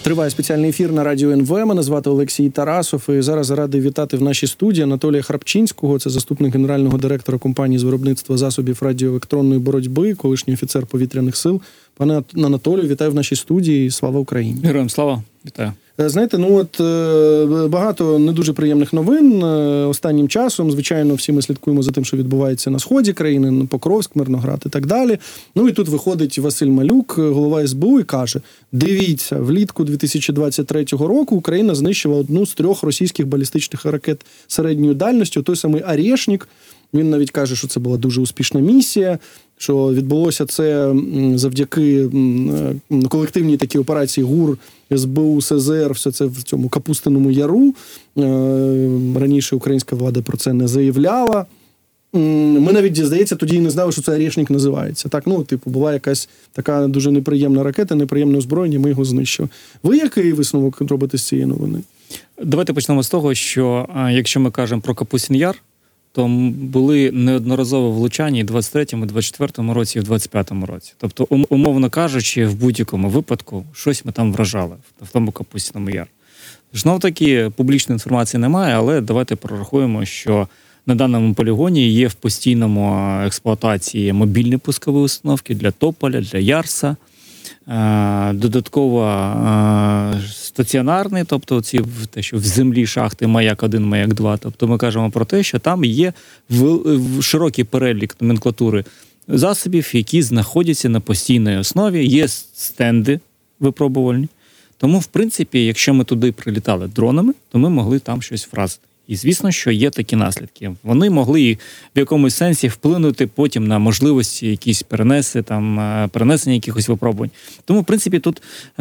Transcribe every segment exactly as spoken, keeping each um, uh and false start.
Триває спеціальний ефір на радіо ен ве. Мене звати Олексій Тарасов. І зараз радий вітати в нашій студії Анатолія Храпчинського. Це заступник генерального директора компанії з виробництва засобів радіоелектронної боротьби, колишній офіцер повітряних сил. Пане Анатолію, вітаю в нашій студії. Слава Україні. Героям слава. Вітаю. Знаєте, ну от багато не дуже приємних новин останнім часом. Звичайно, всі ми слідкуємо за тим, що відбувається на сході країни, Покровськ, Мирноград і так далі. Ну і тут виходить Василь Малюк, голова ес бе у, і каже: дивіться, влітку дві тисячі двадцять третього року Україна знищила одну з трьох російських балістичних ракет середньої дальності, той самий «Орешник». Він навіть каже, що це була дуже успішна місія, що відбулося це завдяки колективній такій операції ГУР, ес бе у, ес зе ер, все це в цьому Капустиному Яру. Раніше українська влада про це не заявляла. Ми навіть, здається, тоді і не знали, що це «Орешник» називається. Так, ну, типу, була якась така дуже неприємна ракета, неприємне озброєння, ми його знищили. Ви який висновок робите з цієї новини? Давайте почнемо з того, що якщо ми кажемо про Капустин Яр, то були неодноразово влучання і в двадцять третьому, і в двадцять четвертому році, і в двадцять п'ятому році. Тобто, умовно кажучи, в будь-якому випадку щось ми там вражали, в тому Капустиному Яру. Знов таки, публічної інформації немає, але давайте прорахуємо, що на даному полігоні є в постійному експлуатації мобільні пускові установки для Тополя, для Ярса, додатково стаціонарний, тобто ці те, що в землі шахти Маяк один, Маяк два. Тобто ми кажемо про те, що там є широкий перелік номенклатури засобів, які знаходяться на постійній основі, є стенди випробувальні. Тому, в принципі, якщо ми туди прилітали дронами, то ми могли там щось вразити. І, звісно, що є такі наслідки. Вони могли в якомусь сенсі вплинути потім на можливості якісь перенеси, там, перенесення якихось випробувань. Тому, в принципі, тут е-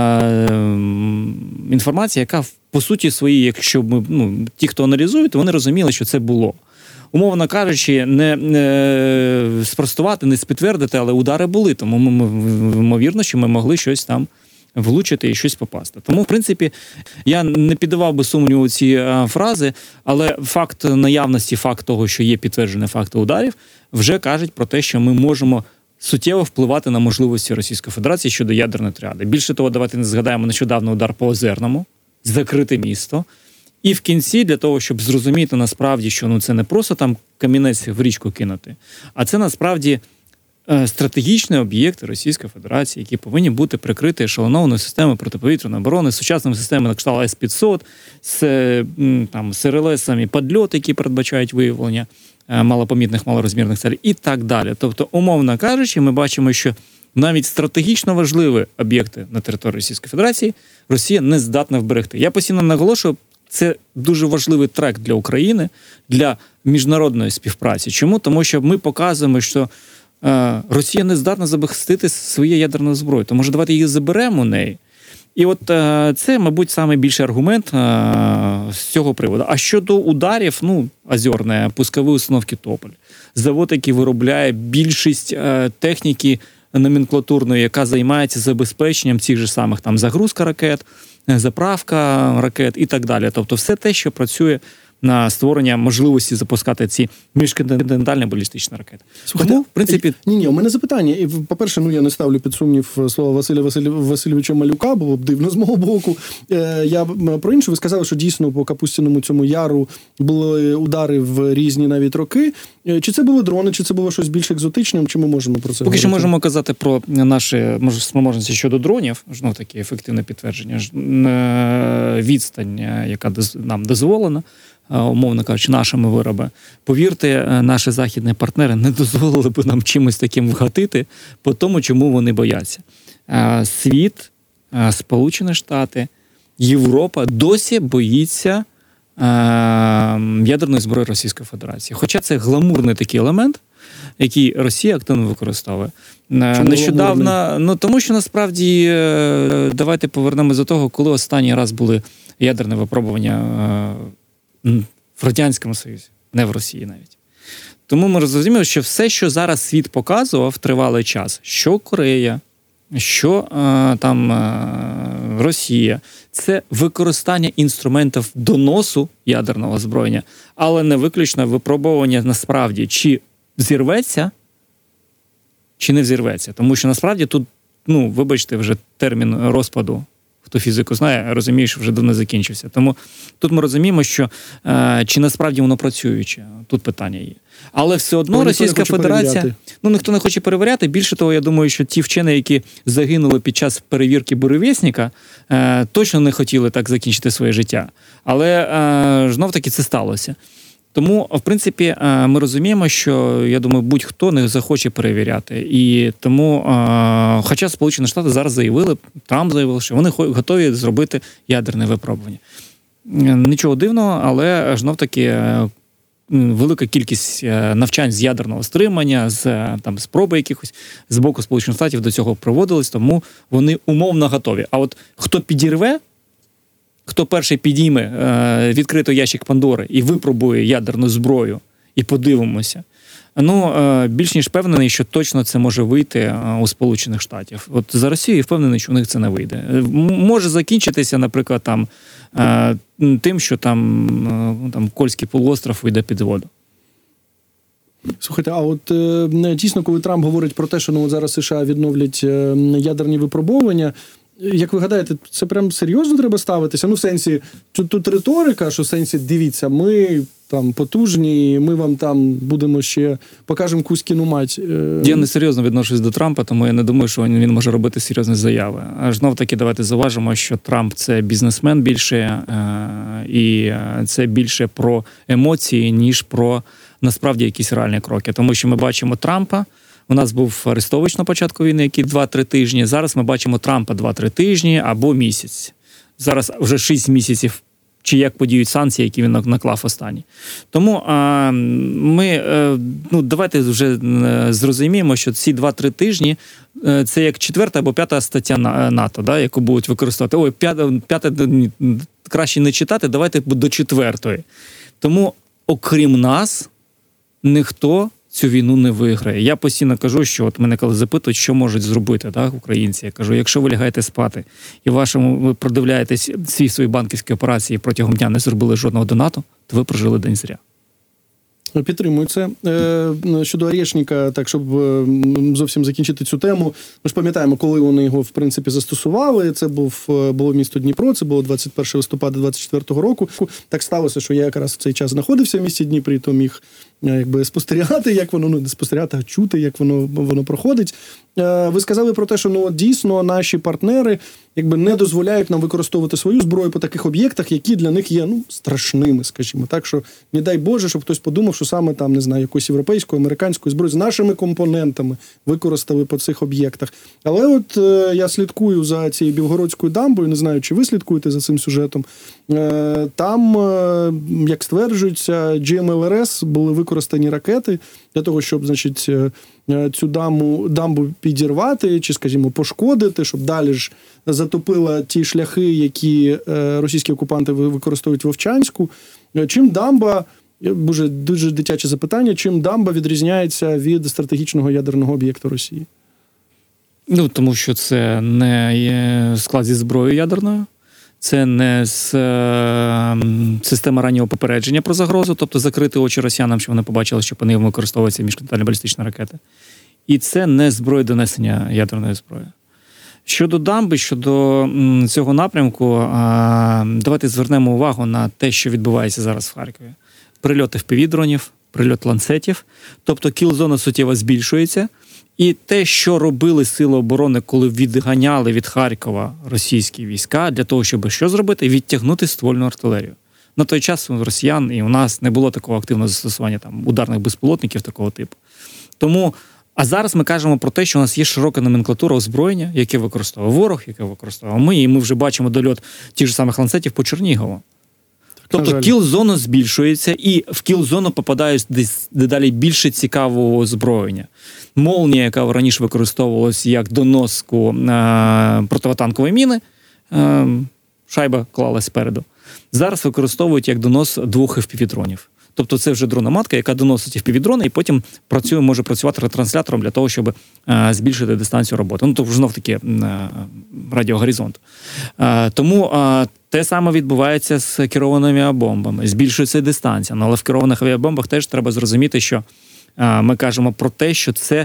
інформація, яка, по суті своїй, якщо ми, ну, ті, хто аналізують, вони розуміли, що це було. Умовно кажучи, не, не спростувати, не підтвердити, але удари були. Тому, ми, ми, ймовірно, що ми могли щось там влучити і щось попасти. Тому, в принципі, я не піддавав би сумніву ці а, фрази, але факт наявності, факт того, що є підтверджені факти ударів, вже кажуть про те, що ми можемо суттєво впливати на можливості Російської Федерації щодо ядерної тріади. Більше того, давайте не згадаємо нещодавно удар по Озерному, закрите місто. І в кінці, для того, щоб зрозуміти насправді, що ну, це не просто там камінець в річку кинути, а це насправді стратегічні об'єкти Російської Федерації, які повинні бути прикриті ешелонованою системою протиповітряної оборони, сучасними системами на кшталт ес п'ятсот, з, там, з ер ел есами «Падльот», які передбачають виявлення малопомітних, малорозмірних цілей і так далі. Тобто, умовно кажучи, ми бачимо, що навіть стратегічно важливі об'єкти на території Російської Федерації Росія не здатна вберегти. Я постійно наголошую, це дуже важливий трек для України, для міжнародної співпраці. Чому? Тому що ми показуємо, що Росія не здатна захистити своє ядерне зброю, то може давайте її заберемо у неї. І от це, мабуть, найбільший аргумент з цього приводу. А щодо ударів, ну, Озерне, пускові установки Тополь, завод, який виробляє більшість техніки номенклатурної, яка займається забезпеченням цих же самих там загрузка ракет, заправка ракет і так далі. Тобто все те, що працює на створення можливості запускати ці міжконтинентальні балістичні ракети. Слухайте, тому, в принципі... Ні, ні, у мене запитання. І, по-перше, ну, я не ставлю під сумнів слова Василя Василь... Васильовича Малюка, було б дивно з мого боку. Е, я про інше, ви сказали, що дійсно по Капустиному цьому яру були удари в різні навіть роки. Чи це були дрони, чи це було щось більш екзотичним, чи ми можемо про це Поки говорити? що можемо казати про наші спроможності щодо дронів, знов таки ефективне підтвердження, відстань, яка нам дозволена, умовно кажучи, нашими виробами. Повірте, наші західні партнери не дозволили б нам чимось таким вгатити по тому, чому вони бояться. Світ, Сполучені Штати, Європа досі боїться ядерної зброї Російської Федерації. Хоча це гламурний такий елемент, який Росія активно використовує. Чому нещодавно, гламурний? Ну тому що насправді, давайте повернемось до того, коли останній раз були ядерні випробування в Радянському Союзі, не в Росії навіть. Тому ми розуміємо, що все, що зараз світ показував тривалий час, що Корея, що а, там а, Росія, це використання інструментів доносу ядерного озброєння, але не виключно випробовування насправді, чи взірветься, чи не взірветься. Тому що насправді тут, ну, вибачте, вже термін розпаду хто фізику знає, розуміє, що вже давно закінчився. Тому тут ми розуміємо, що е, чи насправді воно працююче, тут питання є. Але все одно Бо Російська Федерація, перевіряти. ну ніхто не хоче перевіряти. Більше того, я думаю, що ті вчені, які загинули під час перевірки буревісника, е, точно не хотіли так закінчити своє життя. Але е, знов-таки це сталося. Тому, в принципі, ми розуміємо, що, я думаю, будь-хто не захоче перевіряти. І тому, хоча Сполучені Штати зараз заявили, Трамп заявив, що вони готові зробити ядерне випробування. Нічого дивного, але знов-таки велика кількість навчань з ядерного стримання, з там, спроби якихось з боку Сполучених Штатів до цього проводились, тому вони умовно готові. А от хто підірве, хто перший підійме е, відкрито ящик Пандори і випробує ядерну зброю, і подивимося, ну, е, більш ніж впевнений, що точно це може вийти е, у Сполучених Штатів. От за Росією впевнений, що у них це не вийде. М- може закінчитися, наприклад, там, е, тим, що там, е, там Кольський полуостров вийде під воду. Слухайте, а от е, дійсно, коли Трамп говорить про те, що ну, от зараз США відновлять е, ядерні випробовування, як ви гадаєте, це прям серйозно треба ставитися? Ну, в сенсі, тут, тут риторика, що в сенсі, дивіться, ми там потужні, ми вам там будемо ще покажемо кузькіну мать. Я не серйозно відношусь до Трампа, тому я не думаю, що він може робити серйозні заяви. Аж знов таки давайте зауважимо, що Трамп – це бізнесмен більше, і це більше про емоції, ніж про, насправді, якісь реальні кроки. Тому що ми бачимо Трампа, у нас був Арестович на початку війни, який два-три тижні. Зараз ми бачимо Трампа два-три тижні або місяць. Зараз вже шість місяців, чи як подіють санкції, які він наклав останні. Тому а, ми, ну, давайте вже зрозуміємо, що ці два-три тижні – це як четверта або п'ята стаття НАТО, да, яку будуть використовувати. Ой, п'ята, п'ята краще не читати, давайте до четвертої. Тому, окрім нас, ніхто цю війну не виграє. Я постійно кажу, що от мене коли запитують, що можуть зробити, так, українці, я кажу, якщо ви лягаєте спати і вашому ви продивляєтесь всі свої банківські операції протягом дня не зробили жодного донату, то ви прожили день зря. Підтримую це. Щодо Орешника, так, щоб зовсім закінчити цю тему, ми ж пам'ятаємо, коли вони його, в принципі, застосували. Це був, було місто Дніпро, це було двадцять першого листопада двадцять четвертого року. Так сталося, що я якраз в цей час знаходився в місті Дніпрі, то міг якби спостерігати, як воно, ну, не спостерігати, а чути, як воно, воно проходить. Ви сказали про те, що ну, дійсно наші партнери якби не дозволяють нам використовувати свою зброю по таких об'єктах, які для них є, ну, страшними, скажімо так, що не дай Боже, щоб хтось подумав, що саме там, не знаю, якусь європейську, американську зброю з нашими компонентами використали по цих об'єктах. Але от е, я слідкую за цією Білгородською дамбою, не знаю, чи ви слідкуєте за цим сюжетом. Е, там, е, як стверджується, джі ем ел ар ес були використані ракети для того, щоб, значить, е, цю дамбу, дамбу підірвати, чи, скажімо, пошкодити, щоб далі ж затопила ті шляхи, які е, російські окупанти використовують в Вовчанську. Чим дамба, дуже, дуже дитяче запитання, чим дамба відрізняється від стратегічного ядерного об'єкту Росії? Ну, тому що це не є склад зі зброєю ядерною, це не з е, система раннього попередження про загрозу, тобто закрити очі росіянам, щоб вони побачили, що по ним використовуються міжконтинентальні балістичні ракети. І це не зброя донесення ядерної зброї. Щодо дамби, щодо м, цього напрямку, а, давайте звернемо увагу на те, що відбувається зараз в Харкові. Прильоти еф пі ві-дронів, прильот ланцетів, тобто кіл-зона суттєво збільшується. І те, що робили Сили оборони, коли відганяли від Харкова російські війська, для того, щоб що зробити? Відтягнути ствольну артилерію. На той час у росіян і у нас не було такого активного застосування там, ударних безпілотників такого типу. Тому, а зараз ми кажемо про те, що у нас є широка номенклатура озброєння, яке використовує ворог, яке використовує ми, і ми вже бачимо дольот тих же самих ланцетів по Чернігову. Тобто кіл-зона збільшується, і в кіл-зону попадають дедалі більше цікавого озброєння. Молнія, яка раніше використовувалася як доноску е- противотанкової міни, е- шайба клалась спереду, зараз використовують як донос двох еф пі ві-дронів. Тобто це вже дрономатка, яка доносить еф пі ві-дрони і потім працює, може працювати ретранслятором для того, щоб е- збільшити дистанцію роботи. Ну, тобто знов-таки е- радіогоризонт. Е- тому е- те саме відбувається з керованими авіабомбами. Збільшується дистанція. Але в керованих авіабомбах теж треба зрозуміти, що е- ми кажемо про те, що це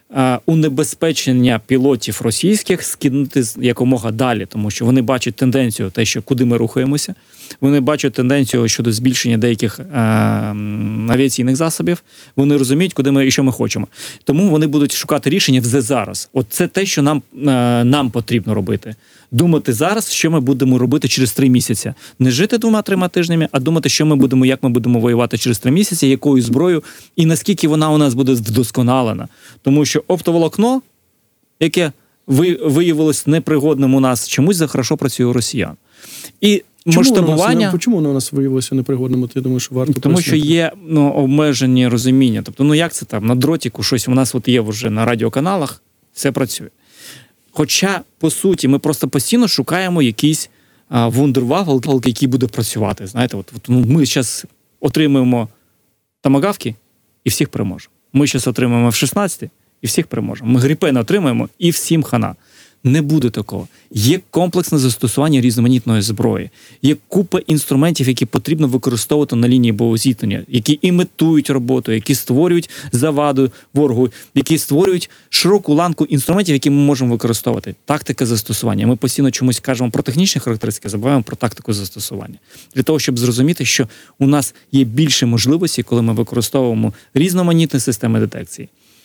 е, унебезпечення пілотів російських скинути якомога далі, тому що вони бачать тенденцію, те, що куди ми рухаємося. Вони бачать тенденцію щодо збільшення деяких е, авіаційних засобів. Вони розуміють, куди ми і що ми хочемо. Тому вони будуть шукати рішення вже зараз. От це те, що нам, е, нам потрібно робити. Думати зараз, що ми будемо робити через три місяці. Не жити двома-трьома тижнями, а думати, що ми будемо, як ми будемо воювати через три місяці, якою зброєю і наскільки вона у нас буде вдосконалена. Тому що оптоволокно, яке виявилось непригодним у нас, чомусь захорошо працює у росіян. І Чому масштабування... Воно, чому воно у нас виявилося непригодним? Ти думаєш, що варто Тому пояснити? що є ну, обмежені розуміння. Тобто, ну як це там, на дротіку щось у нас от є вже на радіоканалах, все працює. Хоча, по суті, ми просто постійно шукаємо якийсь а, вундервафл, який буде працювати. Знаєте, от, от ну, ми зараз отримуємо томагавки і всіх переможемо. Ми зараз отримаємо еф шістнадцять і всіх переможемо. Ми гріпени отримаємо і всім хана. Не буде такого. Є комплексне застосування різноманітної зброї. Є купа інструментів, які потрібно використовувати на лінії боєзіткнення, які імітують роботу, які створюють заваду ворогу, які створюють широку ланку інструментів, які ми можемо використовувати. Тактика застосування. Ми постійно чомусь кажемо про технічні характеристики, забуваємо про тактику застосування. Для того, щоб зрозуміти, що у нас є більше можливостей, коли ми використовуємо різноманітні системи детекції.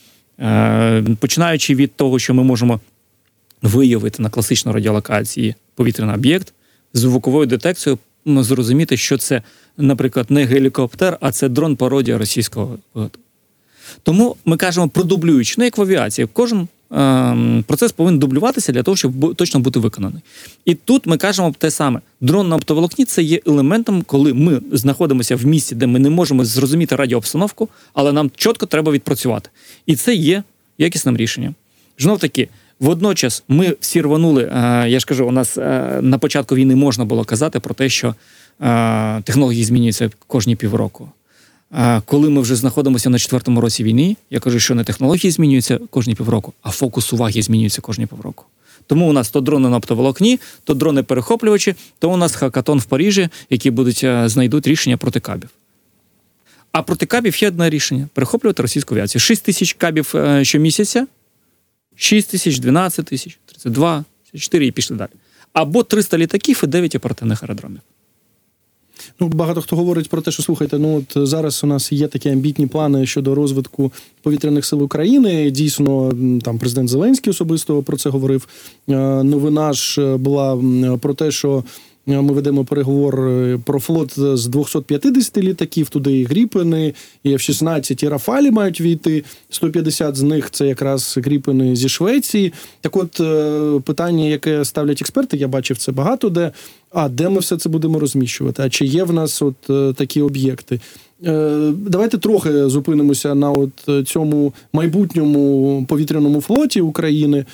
Починаючи від того, що ми можемо виявити на класичній радіолокації повітряний об'єкт, з звуковою детекцією зрозуміти, що це, наприклад, не гелікоптер, а це дрон-пародія російського виготовлення. Тому ми кажемо про дублюючи, ну як в авіації, кожен е- процес повинен дублюватися для того, щоб точно бути виконаний. І тут ми кажемо те саме. Дрон на оптоволокні – це є елементом, коли ми знаходимося в місці, де ми не можемо зрозуміти радіообстановку, але нам чітко треба відпрацювати. І це є якісним рішенням. Знов таки, водночас ми всі рванули, я ж кажу, у нас на початку війни можна було казати про те, що технології змінюються кожні півроку. Коли ми вже знаходимося на четвертому році війни, я кажу, що не технології змінюються кожні півроку, а фокус уваги змінюється кожні півроку. Тому у нас то дрони на оптоволокні, то дрони-перехоплювачі, то у нас хакатон в Парижі, які будуть, знайдуть рішення проти кабів. А проти кабів є одне рішення – перехоплювати російську авіацію. шість тисяч кабів щомісяця, шість тисяч, дванадцять тисяч, тридцять два, тридцять чотири і пішли далі. Або триста літаків і дев'ять оперативних аеродромів. Ну, багато хто говорить про те, що, слухайте, ну от зараз у нас є такі амбітні плани щодо розвитку повітряних сил України. Дійсно, там президент Зеленський особисто про це говорив. Новина ж була про те, що ми ведемо переговор про флот з двісті п'ятдесят літаків, туди і Гріпени, і еф шістнадцять, і Рафалі мають війти. сто п'ятдесят з них – це якраз Гріпени зі Швеції. Так от, питання, яке ставлять експерти, я бачив це багато де. А де ми все це будемо розміщувати? А чи є в нас от такі об'єкти? Давайте трохи зупинимося на от цьому майбутньому повітряному флоті України.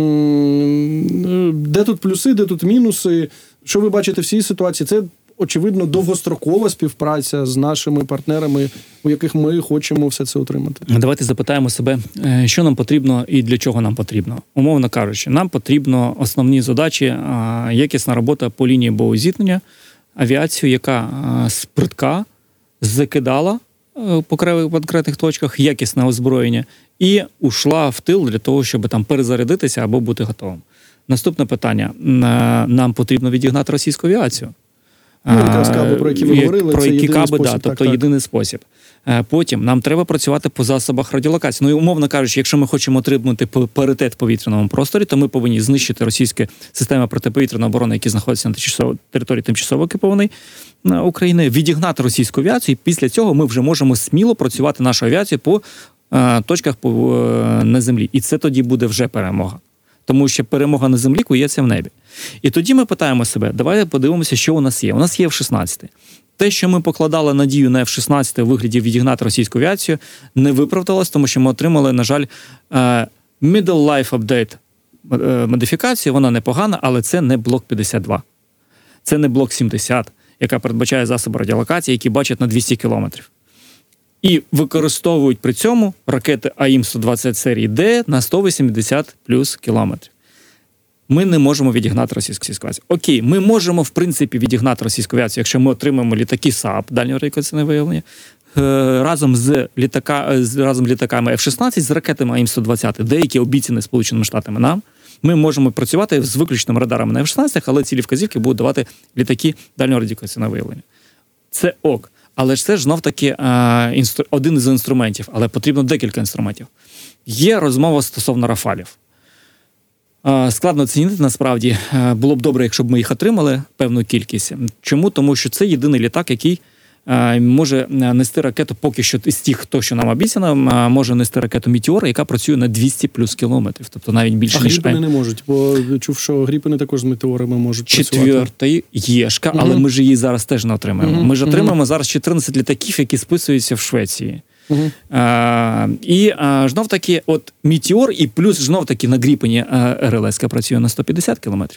Де тут плюси, де тут мінуси? Що ви бачите в цій ситуації? Це, очевидно, довгострокова співпраця з нашими партнерами, у яких ми хочемо все це отримати. Давайте запитаємо себе, що нам потрібно і для чого нам потрібно. Умовно кажучи, нам потрібно основні задачі, якісна робота по лінії боєзіткнення, авіацію, яка спритка закидала по конкретних точках, якісне озброєння і ушла в тил для того, щоб там перезарядитися або бути готовим. Наступне питання. Нам потрібно відігнати російську авіацію. Ну, якраз каби, про які ви говорили, про це які єдиний каби, спосіб. Да, так, тобто так. єдиний спосіб. Потім нам треба працювати по засобах радіолокації. Ну і умовно кажучи, якщо ми хочемо отримати паритет в повітряному просторі, то ми повинні знищити російські системи протиповітряної оборони, які знаходяться на території тимчасово окупованої України, відігнати російську авіацію, і після цього ми вже можемо сміло працювати нашу авіацію по точках по, на землі. І це тоді буде вже перемога. Тому що перемога на землі кується в небі. І тоді ми питаємо себе, давайте подивимося, що у нас є. У нас є еф шістнадцять. Те, що ми покладали надію на еф шістнадцять у вигляді відігнати російську авіацію, не виправдалось, тому що ми отримали, на жаль, middle life update модифікацію. Вона непогана, але це не блок п'ятдесят два. Це не блок сімдесят, яка передбачає засоби радіолокації, які бачать на двісті кілометрів. І використовують при цьому ракети а ім сто двадцять серії Д на сто вісімдесят плюс кілометрів. Ми не можемо відігнати російську авіацію. Окей, ми можемо, в принципі, відігнати російську авіацію, якщо ми отримаємо літаки СААП, дальнього радіолокаційного виявлення, разом з літака з разом з літаками еф шістнадцять, з ракетами ем сто двадцять, деякі обіцяні Сполученими Штатами нам, ми можемо працювати з виключними радарами на еф шістнадцять, але цілі вказівки будуть давати літаки дальнього радіолокаційного виявлення. Це ок. Але ж це ж знов-таки інстру... один із інструментів, але потрібно декілька інструментів. Є розмова стосовно Рафалів. Складно оцінити, насправді. Було б добре, якщо б ми їх отримали, певну кількість. Чому? Тому що це єдиний літак, який може нести ракету, поки що з тих, хто що нам обіцяно, може нести ракету «Мітеор», яка працює на двісті плюс кілометрів. Тобто навіть більше, а ніж... Гріпени не можуть, бо чув, що Гріпени також з «Метеорами» можуть працювати. Четвертий Єшка, але угу. ми ж її зараз теж не отримаємо. Угу. Ми ж отримаємо угу. зараз чотирнадцять літаків, які списуються в Швеції. Угу. А, і а, знов таки, от «Мітеор» і плюс знов таки на Гріпені ер ел ес працює на сто п'ятдесят кілометрів.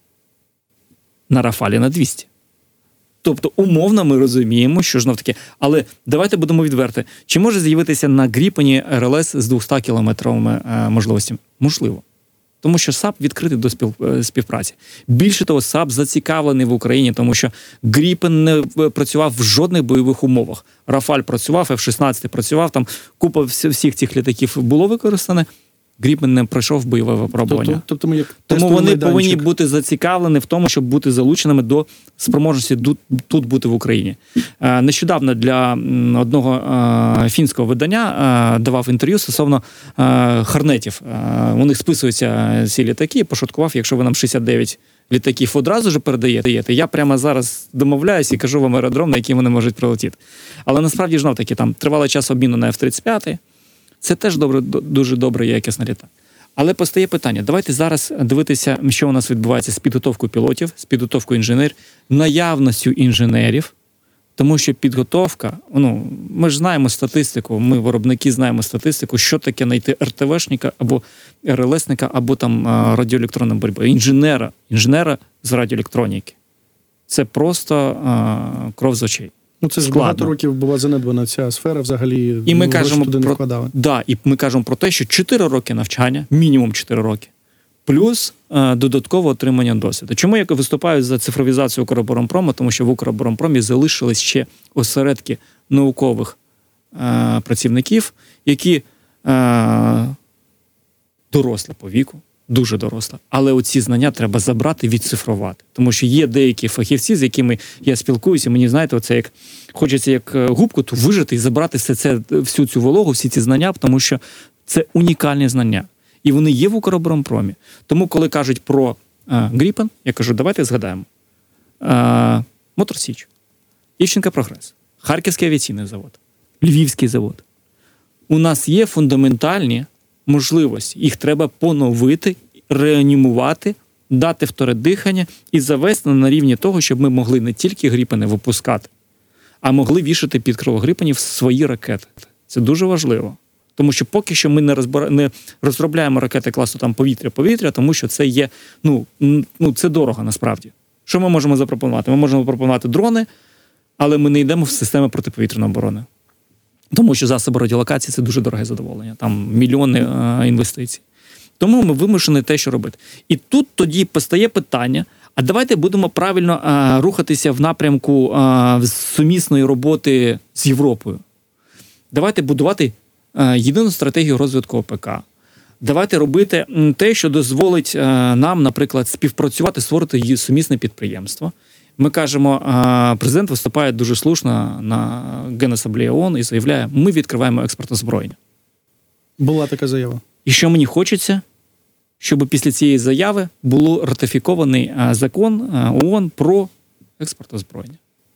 На Рафалі на двісті. Тобто, умовно ми розуміємо, що знов таки, але давайте будемо відверти. Чи може з'явитися на Гріпені ер ел ес з двохсот кілометровими е, можливостями? Можливо. Тому що САП відкритий до спів, е, співпраці. Більше того, САП зацікавлений в Україні, тому що Гріпен не працював в жодних бойових умовах. Рафаль працював, еф шістнадцять працював, там купа всіх цих літаків було використане. Гріпен не пройшов бойове випробування. Тобто, тобто ми як Тому вони майданчик. повинні бути зацікавлені в тому, щоб бути залученими до спроможності тут, тут бути в Україні. Е, нещодавно для одного е, фінського видання е, давав інтерв'ю стосовно е, Хорнетів. Е, у них списуються ці літаки, пошуткував, якщо ви нам шістдесят дев'ять літаків одразу ж передаєте, я прямо зараз домовляюсь і кажу вам аеродром, на який вони можуть прилетіти. Але насправді, знов таки, там тривалий час обміну на еф тридцять п'ять. Це теж добре, дуже добре і якісна літак. Але постає питання. Давайте зараз дивитися, що у нас відбувається з підготовкою пілотів, з підготовкою інженерів, наявністю інженерів. Тому що підготовка, ну, ми ж знаємо статистику, ми, виробники, знаємо статистику, що таке знайти ер те вешника або ер ел есника, або там радіоелектронна боротьба. Інженера, інженера з радіоелектроніки. Це просто а, кров з очей. Ну, це ж складно. Багато років була занедбана ця сфера, взагалі, і ми ну, кажемо туди не про, вкладали. Да, і ми кажемо про те, що чотири роки навчання, мінімум чотири роки, плюс е, додаткове отримання досвіду. Чому я виступаю за цифровізацію Укроборонпрому? Тому що в Укроборонпромі залишились ще осередки наукових е, працівників, які е, дорослі по віку, дуже доросла. Але оці знання треба забрати, відцифрувати. Тому що є деякі фахівці, з якими я спілкуюся, мені, знаєте, оце як хочеться як губку ту вижити і забрати все це, всю цю вологу, всі ці знання, тому що це унікальні знання. І вони є в Укроборонпромі. Тому, коли кажуть про е, Гріпен, я кажу, давайте згадаємо. Е, Моторсіч, Івченка Прогрес, Харківський авіаційний завод, Львівський завод. У нас є фундаментальні можливості. Їх треба поновити, реанімувати, дати вторе дихання і завести на рівні того, щоб ми могли не тільки Гріпени випускати, а могли вішати під крило Гріпенів свої ракети. Це дуже важливо. Тому що поки що ми не, розбира... не розробляємо ракети класу там повітря-повітря, тому що це є, ну, ну, це дорого насправді. Що ми можемо запропонувати? Ми можемо запропонувати дрони, але ми не йдемо в систему протиповітряної оборони. Тому що засоби радіолокації – це дуже дороге задоволення. Там мільйони е, інвестицій. Тому ми вимушені те, що робити. І тут тоді постає питання, а давайте будемо правильно е, рухатися в напрямку е, сумісної роботи з Європою. Давайте будувати е, єдину стратегію розвитку ОПК. Давайте робити те, що дозволить е, нам, наприклад, співпрацювати, створити сумісне підприємство. Ми кажемо, президент виступає дуже слушно на Генасамблеї ООН і заявляє, ми відкриваємо експорт озброєння. Була така заява. І що мені хочеться, щоб після цієї заяви було ратифікований закон ООН про експорт озброєння,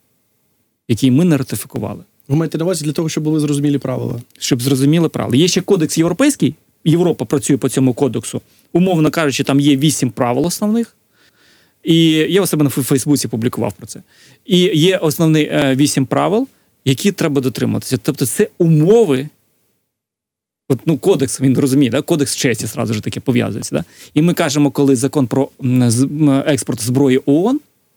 який ми не ратифікували. Ви маєте на увазі для того, щоб були зрозумілі правила? Щоб зрозуміли правила. Є ще кодекс європейський, Європа працює по цьому кодексу. Умовно кажучи, там є вісім правил основних. І я у себе на Фейсбуці публікував про це. І є основні вісім правил, які треба дотримуватися. Тобто це умови, от, ну, кодекс, він розуміє, да? Кодекс честі зразу ж таки пов'язується. Да? І ми кажемо, коли закон про експорт зброї ООН,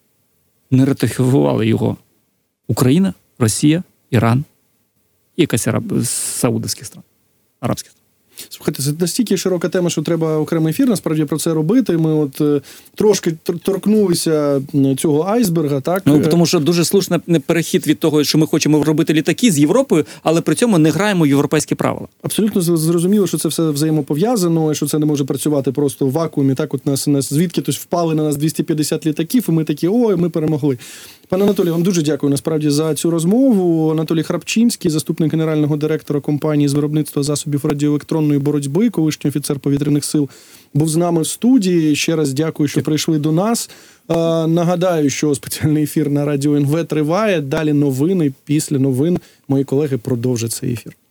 не ратифікували його Україна, Росія, Іран і якась араб... саудовських стран, арабських стран. Слухайте, це настільки широка тема, що треба окремий ефір насправді про це робити. Ми от е, трошки тор- торкнулися цього айсберга, так? Ну, тому що дуже слушний перехід від того, що ми хочемо робити літаки з Європою, але при цьому не граємо в європейські правила. Абсолютно з- зрозуміло, що це все взаємопов'язано, і що це не може працювати просто в вакуумі. Так, от нас, нас звідки тось впали на нас двісті п'ятдесят літаків, і ми такі, ой, ми перемогли. Пане Анатолію, вам дуже дякую насправді за цю розмову. Анатолій Храпчинський, заступник генерального директора компанії з виробництва засобів радіоелектронної боротьби, колишній офіцер повітряних сил, був з нами в студії. Ще раз дякую, що прийшли до нас. Е, нагадаю, що спеціальний ефір на радіо ен ве триває. Далі новини. Після новин мої колеги продовжать цей ефір.